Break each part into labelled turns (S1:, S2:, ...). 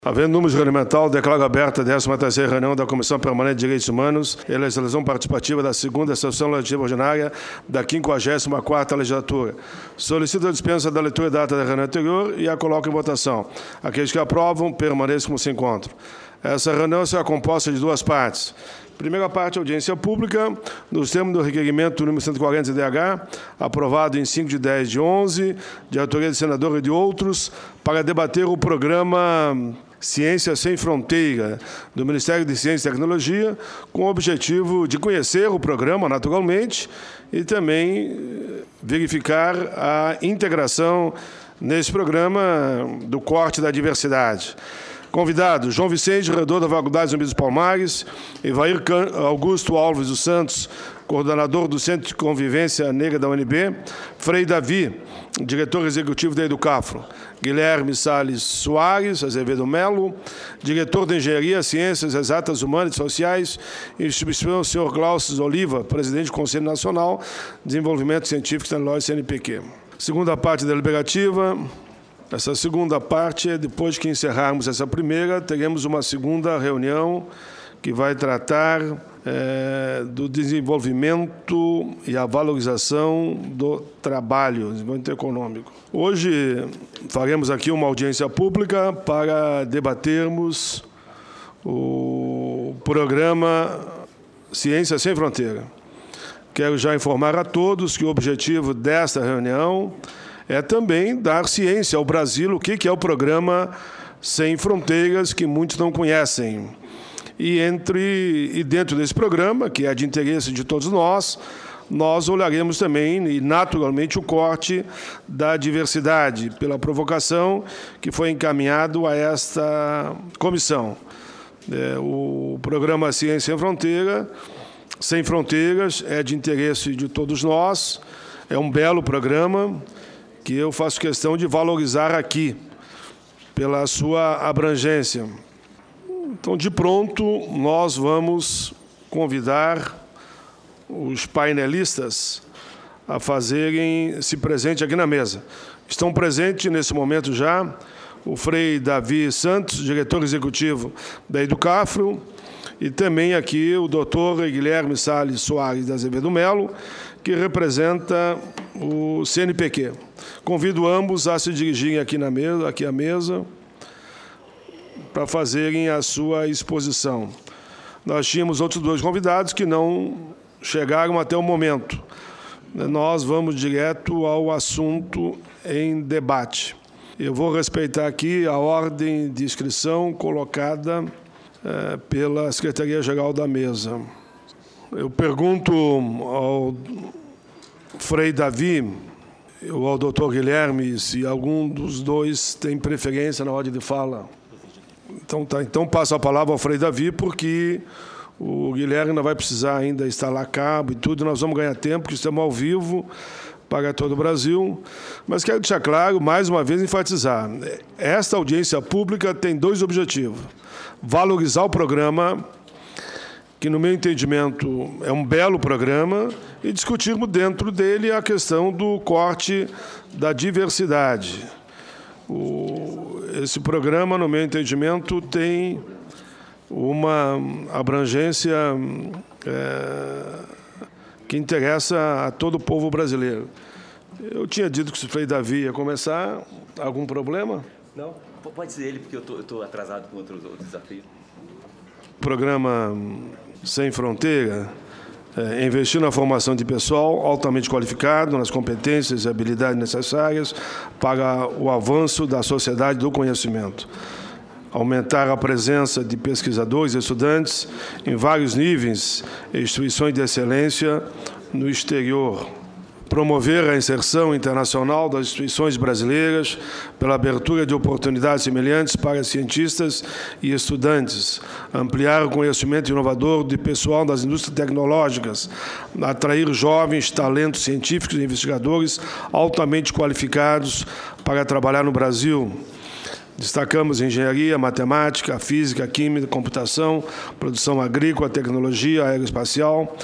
S1: Havendo número regulamentar, declaro aberta a 13ª reunião da Comissão Permanente de Direitos Humanos e legislação participativa da 2ª Sessão Legislativa Ordinária da 54ª Legislatura. Solicito a dispensa da leitura da ata da reunião anterior e a coloco em votação. Aqueles que aprovam, permaneçam como se encontram. Essa reunião será composta de duas partes. Primeira parte, audiência pública, nos termos do requerimento número 140 DH, aprovado em 5/10/11, de autoria do senador e de outros, para debater o programa Ciência Sem Fronteira, do Ministério de Ciência e Tecnologia, com o objetivo de conhecer o programa, naturalmente, e também verificar a integração nesse programa do corte da diversidade. Convidados: João Vicente, reitor da Faculdade Zumbi dos Palmares, Evair Augusto Alves dos Santos, coordenador do Centro de Convivência Negra da UNB, Frei Davi, diretor executivo da Educafro, Guilherme Salles Soares Azevedo Melo, diretor de Engenharia, Ciências Exatas, Humanas e Sociais, e instituição, o senhor Glaucio Oliva, presidente do Conselho Nacional de Desenvolvimento Científico e Tecnológico, CNPq. Segunda parte deliberativa. Essa segunda parte, depois que encerrarmos essa primeira, teremos uma segunda reunião que vai tratar do desenvolvimento e a valorização do trabalho, desenvolvimento econômico. Hoje faremos aqui uma audiência pública para debatermos o programa Ciência Sem Fronteira. Quero já informar a todos que o objetivo desta reunião é também dar ciência ao Brasil o que é o programa Sem Fronteiras, que muitos não conhecem. E dentro desse programa, que é de interesse de todos nós olharemos também, e naturalmente, o corte da diversidade, pela provocação que foi encaminhado a esta comissão. O programa Ciência Sem Fronteiras é de interesse de todos nós, é um belo programa que eu faço questão de valorizar aqui, pela sua abrangência. Então, de pronto, nós vamos convidar os painelistas a fazerem-se presente aqui na mesa. Estão presentes, nesse momento já, o Frei Davi Santos, diretor executivo da Educafro, e também aqui o doutor Guilherme Salles Soares Azevedo Melo, que representa o CNPq. Convido ambos a se dirigirem aqui à mesa, para fazerem a sua exposição. Nós tínhamos outros dois convidados que não chegaram até o momento. Nós vamos direto ao assunto em debate. Eu vou respeitar aqui a ordem de inscrição colocada pela Secretaria-Geral da Mesa. Eu pergunto ao Frei Davi ou ao doutor Guilherme se algum dos dois tem preferência na ordem de fala. Então passo a palavra ao Frei Davi, porque o Guilherme não vai precisar ainda instalar cabo e tudo, nós vamos ganhar tempo, porque estamos ao vivo para todo o Brasil. Mas quero deixar claro, mais uma vez, enfatizar, esta audiência pública tem dois objetivos: valorizar o programa, que, no meu entendimento, é um belo programa, e discutirmos dentro dele a questão do corte da diversidade. Esse programa, no meu entendimento, tem uma abrangência que interessa a todo o povo brasileiro. Eu tinha dito que o Frei Davi ia começar. Algum problema?
S2: Não, pode ser ele, porque eu estou atrasado com outro desafio.
S1: Programa Sem Fronteira, investir na formação de pessoal altamente qualificado, nas competências e habilidades necessárias para o avanço da sociedade do conhecimento. Aumentar a presença de pesquisadores e estudantes em vários níveis e instituições de excelência no exterior. Promover a inserção internacional das instituições brasileiras pela abertura de oportunidades semelhantes para cientistas e estudantes, ampliar o conhecimento inovador de pessoal das indústrias tecnológicas, atrair jovens talentos científicos e investigadores altamente qualificados para trabalhar no Brasil. Destacamos engenharia, matemática, física, química, computação, produção agrícola, tecnologia aeroespacial,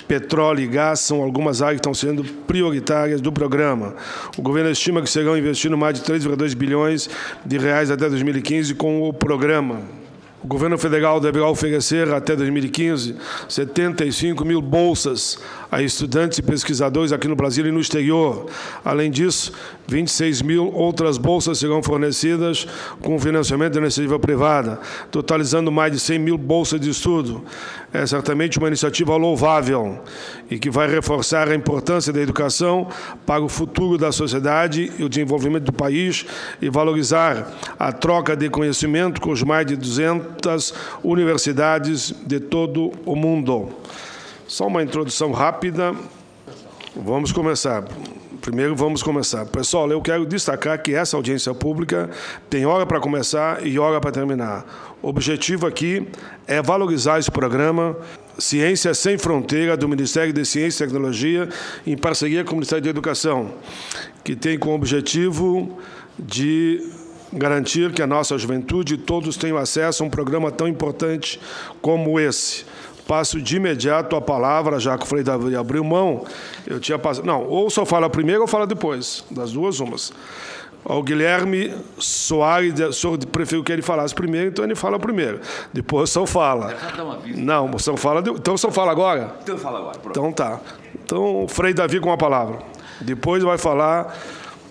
S1: petróleo e gás são algumas áreas que estão sendo prioritárias do programa. O governo estima que serão investidos mais de 3,2 bilhões de reais até 2015 com o programa. O governo federal deverá oferecer até 2015 75 mil bolsas a estudantes e pesquisadores aqui no Brasil e no exterior. Além disso, 26 mil outras bolsas serão fornecidas com financiamento da iniciativa privada, totalizando mais de 100 mil bolsas de estudo. É certamente uma iniciativa louvável e que vai reforçar a importância da educação para o futuro da sociedade e o desenvolvimento do país e valorizar a troca de conhecimento com os mais de 200 universidades de todo o mundo. Só uma introdução rápida. Vamos começar. Primeiro, vamos começar. Pessoal, eu quero destacar que essa audiência pública tem hora para começar e hora para terminar. O objetivo aqui é valorizar esse programa Ciência Sem Fronteira, do Ministério de Ciência e Tecnologia, em parceria com o Ministério da Educação, que tem como objetivo de garantir que a nossa juventude e todos tenham acesso a um programa tão importante como esse. Passo de imediato a palavra, já que o Frei Davi abriu mão, eu tinha passado... Não, ou só fala primeiro ou fala depois, das duas umas. Ao Guilherme Soares, o senhor preferiu que ele falasse primeiro, então ele fala primeiro. Depois o senhor fala. Não, o senhor fala... Então o senhor fala agora?
S2: Então eu falo agora, pronto.
S1: Então tá. Então o Frei Davi com a palavra. Depois vai falar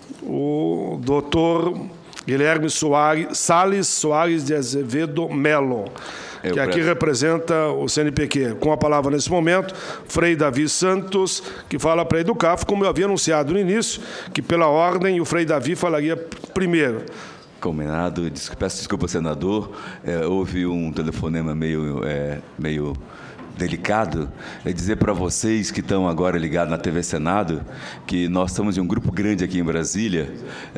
S1: o doutor Guilherme Salles Soares de Azevedo Melo, que aqui representa o CNPq. Com a palavra nesse momento, Frei Davi Santos, que fala para a Educaf, como eu havia anunciado no início, que pela ordem o Frei Davi falaria primeiro.
S3: Combinado. Peço desculpa, senador. Houve um telefonema meio delicado. É dizer para vocês que estão agora ligados na TV Senado que nós estamos em um grupo grande aqui em Brasília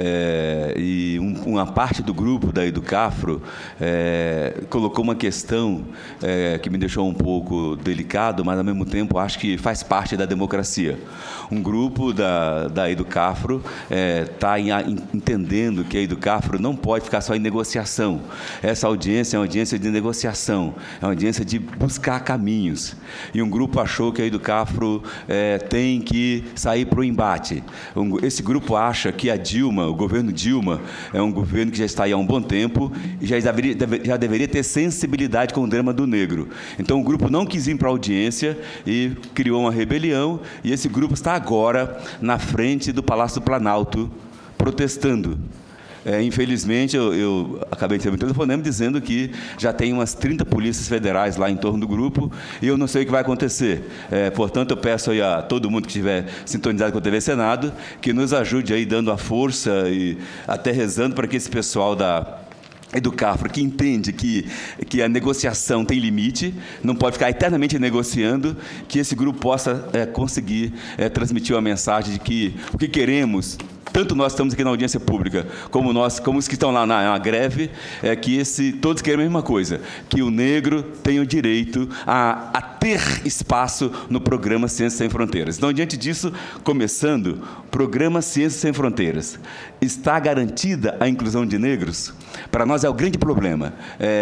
S3: e uma parte do grupo da Educafro colocou uma questão que me deixou um pouco delicado, mas ao mesmo tempo acho que faz parte da democracia. Um grupo da Educafro está entendendo que a Educafro não pode ficar só em negociação. Essa audiência é uma audiência de negociação, é uma audiência de buscar caminhos. E um grupo achou que a Educafro tem que sair para o embate. Esse grupo acha que o governo Dilma, é um governo que já está aí há um bom tempo e já deveria ter sensibilidade com o drama do negro. Então o grupo não quis ir para a audiência e criou uma rebelião, e esse grupo está agora na frente do Palácio do Planalto, protestando. Infelizmente, eu acabei de receber um telefonema dizendo que já tem umas 30 polícias federais lá em torno do grupo e eu não sei o que vai acontecer. Portanto, eu peço aí a todo mundo que estiver sintonizado com a TV Senado que nos ajude aí dando a força e até rezando para que esse pessoal da Educafro, que entende que a negociação tem limite, não pode ficar eternamente negociando, que esse grupo possa conseguir transmitir uma mensagem de que o que queremos, tanto nós estamos aqui na audiência pública, como os que estão lá na greve, que todos querem a mesma coisa, que o negro tenha o direito a ter espaço no programa Ciências Sem Fronteiras. Então, diante disso, começando, programa Ciências Sem Fronteiras. Está garantida a inclusão de negros? Para nós é o grande problema.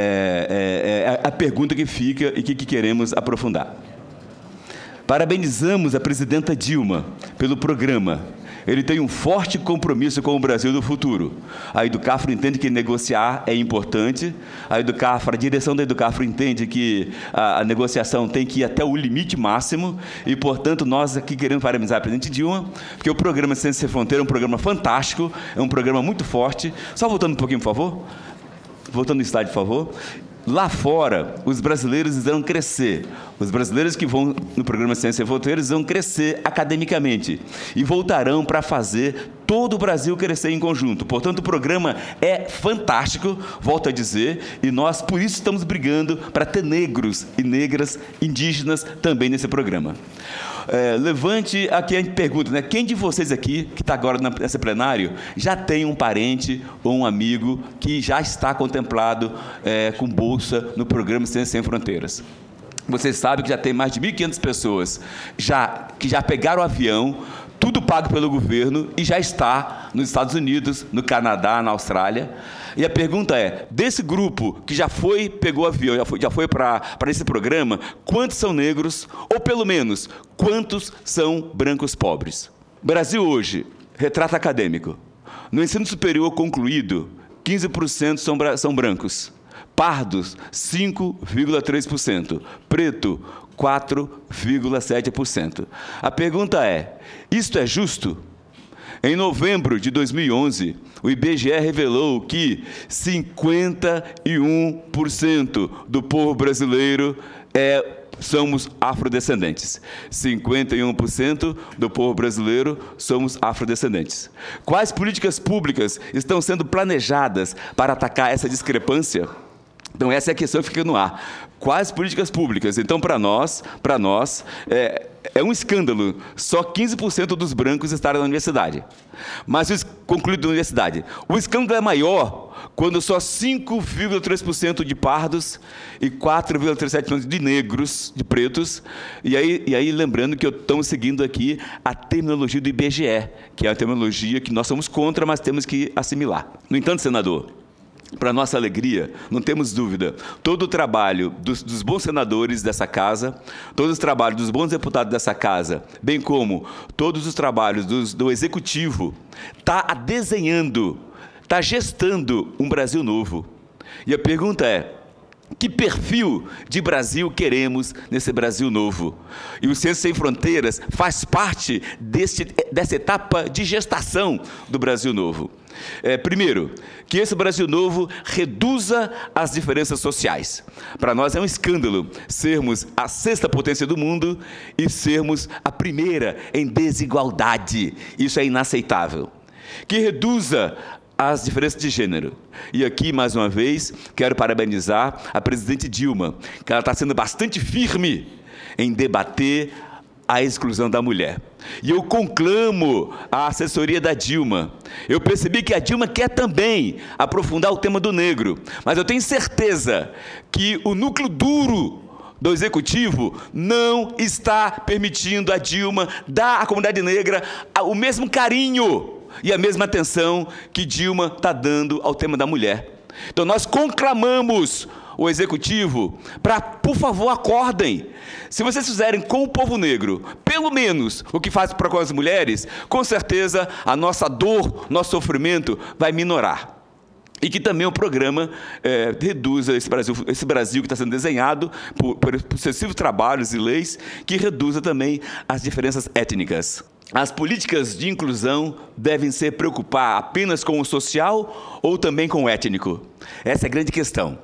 S3: É a pergunta que fica e que queremos aprofundar. Parabenizamos a presidenta Dilma pelo programa. Ele tem um forte compromisso com o Brasil do futuro. A Educafro entende que negociar é importante. A direção da Educafro entende que a negociação tem que ir até o limite máximo e, portanto, nós aqui queremos parabenizar a presidente Dilma, porque o programa Ciência Sem Fronteira é um programa fantástico, é um programa muito forte. Só voltando um pouquinho, por favor. Voltando no slide, por favor. Lá fora, os brasileiros irão crescer. Os brasileiros que vão no programa Ciência Sem Fronteiras vão crescer academicamente e voltarão para fazer todo o Brasil crescer em conjunto. Portanto, o programa é fantástico, volto a dizer, e nós, por isso, estamos brigando para ter negros e negras indígenas também nesse programa. Levante aqui a pergunta, né? Quem de vocês aqui, que está agora nesse plenário, já tem um parente ou um amigo que já está contemplado com bolsa no programa Ciências Sem Fronteiras? Vocês sabem que já tem mais de 1.500 pessoas que já pegaram o avião, tudo pago pelo governo e já está nos Estados Unidos, no Canadá, na Austrália. E a pergunta é, desse grupo que já pegou avião, já foi para esse programa, quantos são negros? Ou pelo menos, quantos são brancos pobres? Brasil hoje, retrato acadêmico. No ensino superior concluído, 15% são brancos. Pardos, 5,3%. Preto, 4,7%. A pergunta é, isto é justo? Em novembro de 2011, o IBGE revelou que 51% do povo brasileiro somos afrodescendentes. 51% do povo brasileiro somos afrodescendentes. Quais políticas públicas estão sendo planejadas para atacar essa discrepância? Então, essa é a questão que fica no ar. Quais políticas públicas? Então, para nós, é um escândalo só 15% dos brancos estarem na universidade. Mas, concluído na universidade, o escândalo é maior quando só 5,3% de pardos e 4,37% de negros, de pretos. E aí lembrando que estamos seguindo aqui a terminologia do IBGE, que é a terminologia que nós somos contra, mas temos que assimilar. No entanto, senador, para nossa alegria, não temos dúvida, todo o trabalho dos bons senadores dessa casa, todo o trabalho dos bons deputados dessa casa, bem como todos os trabalhos do Executivo, está desenhando, está gestando um Brasil novo. E a pergunta é, que perfil de Brasil queremos nesse Brasil novo? E o Ciências Sem Fronteiras faz parte dessa etapa de gestação do Brasil novo. Primeiro, que esse Brasil novo reduza as diferenças sociais. Para nós é um escândalo sermos a 6ª potência do mundo e sermos a primeira em desigualdade. Isso é inaceitável. Que reduza as diferenças de gênero. E aqui, mais uma vez, quero parabenizar a presidente Dilma, que ela está sendo bastante firme em debater a exclusão da mulher. E eu conclamo a assessoria da Dilma. Eu percebi que a Dilma quer também aprofundar o tema do negro, mas eu tenho certeza que o núcleo duro do Executivo não está permitindo a Dilma dar à comunidade negra o mesmo carinho e a mesma atenção que Dilma está dando ao tema da mulher. Então nós conclamamos o Executivo para, por favor, acordem. Se vocês fizerem com o povo negro, pelo menos o que faz para com as mulheres, com certeza a nossa dor, nosso sofrimento vai minorar. E que também o programa reduza esse Brasil que está sendo desenhado por sucessivos trabalhos e leis, que reduza também as diferenças étnicas. As políticas de inclusão devem se preocupar apenas com o social ou também com o étnico? Essa é a grande questão.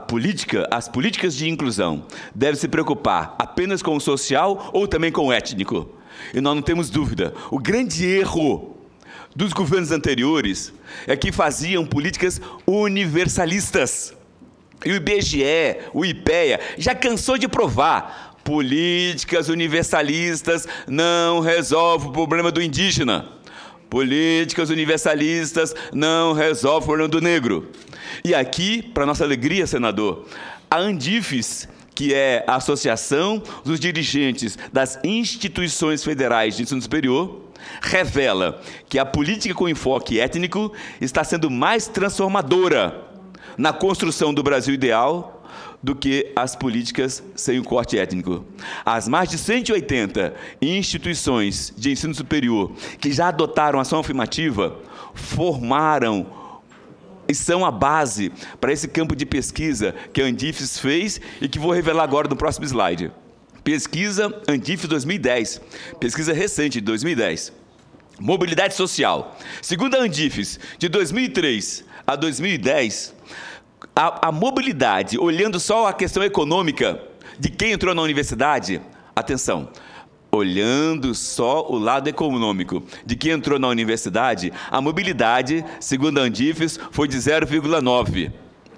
S3: As políticas de inclusão devem se preocupar apenas com o social ou também com o étnico? E nós não temos dúvida. O grande erro dos governos anteriores é que faziam políticas universalistas. E o IBGE, o IPEA, já cansou de provar. Políticas universalistas não resolvem o problema do indígena. Políticas universalistas não resolvem o problema do negro. E aqui, para nossa alegria, senador, a Andifes, que é a Associação dos Dirigentes das Instituições Federais de Ensino Superior, revela que a política com enfoque étnico está sendo mais transformadora na construção do Brasil ideal do que as políticas sem o corte étnico. As mais de 180 instituições de ensino superior que já adotaram ação afirmativa formaram e são a base para esse campo de pesquisa que a Andifes fez e que vou revelar agora no próximo slide. Pesquisa Andifes 2010, pesquisa recente de 2010. Mobilidade social. Segundo a Andifes, de 2003 a 2010, a mobilidade, olhando só a questão econômica de quem entrou na universidade, atenção, olhando só o lado econômico de quem entrou na universidade, a mobilidade, segundo a Andifes, foi de 0,9.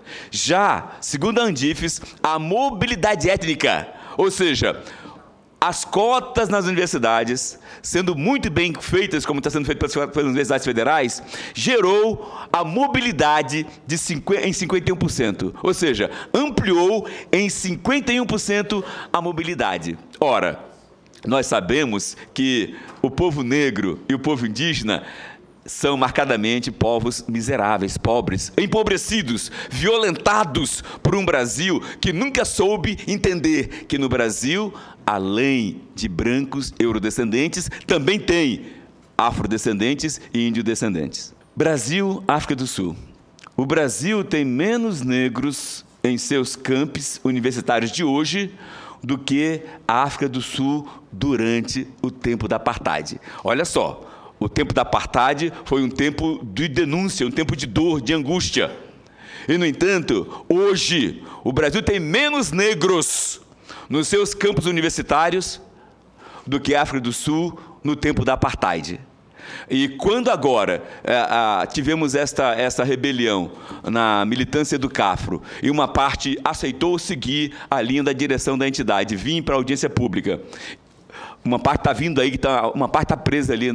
S3: Já, segundo a Andifes, a mobilidade étnica, ou seja, as cotas nas universidades, sendo muito bem feitas, como está sendo feito pelas universidades federais, gerou a mobilidade em 51%. Ou seja, ampliou em 51% a mobilidade. Ora, nós sabemos que o povo negro e o povo indígena são marcadamente povos miseráveis, pobres, empobrecidos, violentados por um Brasil que nunca soube entender que no Brasil, além de brancos eurodescendentes, também tem afrodescendentes e índio-descendentes. Brasil, África do Sul. O Brasil tem menos negros em seus campos universitários de hoje do que a África do Sul durante o tempo da apartheid. Olha só, o tempo da apartheid foi um tempo de denúncia, um tempo de dor, de angústia. E, no entanto, hoje, o Brasil tem menos negros nos seus campos universitários do que a África do Sul no tempo da apartheid. E quando agora tivemos essa rebelião na militância do CAFRO e uma parte aceitou seguir a linha da direção da entidade, vir para a audiência pública, uma parte está vindo aí, uma parte está presa ali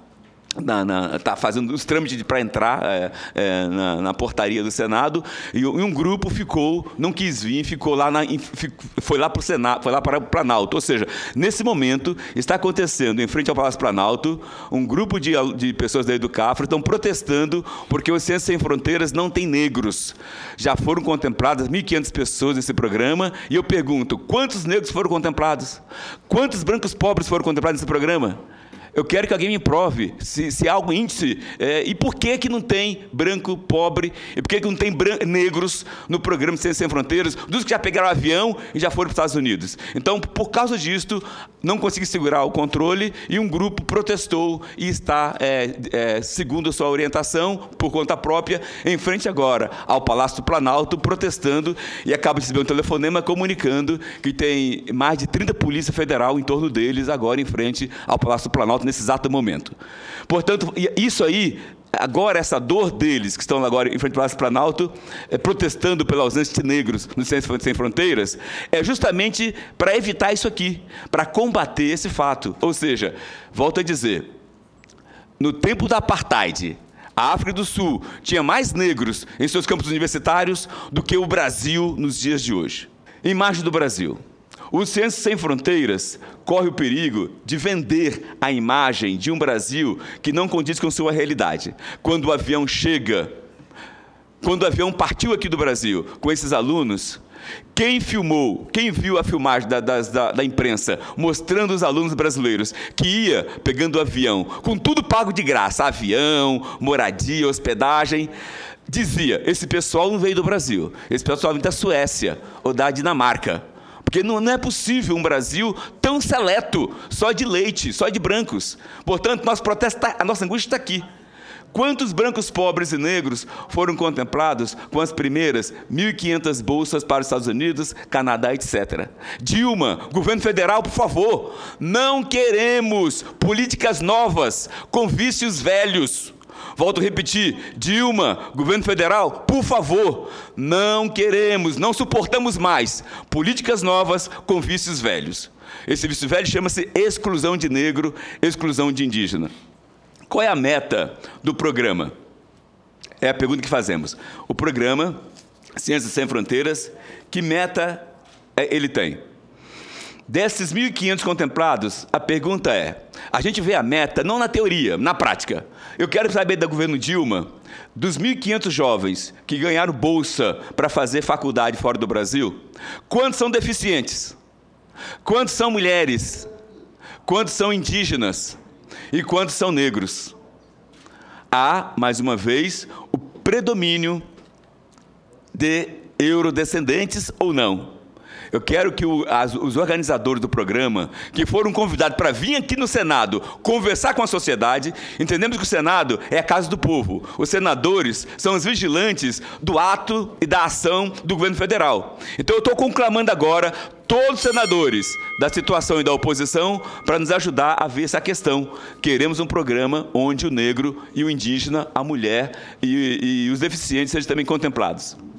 S3: está fazendo os trâmites para entrar na portaria do Senado, e um grupo não quis vir, foi lá para o Senado, foi lá para o Planalto. Ou seja, nesse momento está acontecendo, em frente ao Palácio Planalto, um grupo de pessoas da EduCafro estão protestando porque o Ciências Sem Fronteiras não tem negros. Já foram contempladas 1.500 pessoas nesse programa, e eu pergunto, quantos negros foram contemplados? Quantos brancos pobres foram contemplados nesse programa? Eu quero que alguém me prove se há algum índice, e por que não tem branco pobre, e por que não tem negros no programa Ciências Sem Fronteiras, dos que já pegaram avião e já foram para os Estados Unidos. Então, por causa disto, não consegui segurar o controle, e um grupo protestou e está, segundo a sua orientação, por conta própria, em frente agora ao Palácio do Planalto, protestando, e acaba de receber um telefonema comunicando que tem mais de 30 polícia federal em torno deles, agora em frente ao Palácio do Planalto, nesse exato momento. Portanto, isso aí, agora essa dor deles, que estão agora em frente ao Palácio Planalto, protestando pela ausência de negros no Ciências Sem Fronteiras, é justamente para evitar isso aqui, para combater esse fato. Ou seja, volto a dizer, no tempo da apartheid, a África do Sul tinha mais negros em seus campos universitários do que o Brasil nos dias de hoje. Imagem do Brasil. O Ciências Sem Fronteiras corre o perigo de vender a imagem de um Brasil que não condiz com sua realidade. Quando o avião chega, quando o avião partiu aqui do Brasil com esses alunos, quem viu a filmagem da imprensa mostrando os alunos brasileiros que ia pegando o avião com tudo pago de graça, avião, moradia, hospedagem, dizia, esse pessoal não veio do Brasil, esse pessoal veio da Suécia ou da Dinamarca. Porque não é possível um Brasil tão seleto, só de leite, só de brancos. Portanto, nosso protesto, a nossa angústia está aqui. Quantos brancos pobres e negros foram contemplados com as primeiras 1.500 bolsas para os Estados Unidos, Canadá, etc. Dilma, governo federal, por favor, não queremos políticas novas com vícios velhos. Volto a repetir, Dilma, governo federal, por favor, não queremos, não suportamos mais políticas novas com vícios velhos. Esse vício velho chama-se exclusão de negro, exclusão de indígena. Qual é a meta do programa? É a pergunta que fazemos. O programa Ciências Sem Fronteiras, que meta ele tem? Desses 1.500 contemplados, a pergunta é, a gente vê a meta não na teoria, na prática. Eu quero saber do governo Dilma, dos 1.500 jovens que ganharam bolsa para fazer faculdade fora do Brasil, quantos são deficientes? Quantos são mulheres? Quantos são indígenas? E quantos são negros? Há, mais uma vez, o predomínio de eurodescendentes ou não? Eu quero que os organizadores do programa, que foram convidados para vir aqui no Senado conversar com a sociedade, entendemos que o Senado é a casa do povo. Os senadores são os vigilantes do ato e da ação do governo federal. Então eu estou conclamando agora todos os senadores da situação e da oposição para nos ajudar a ver essa questão. Queremos um programa onde o negro e o indígena, a mulher e os deficientes sejam também contemplados.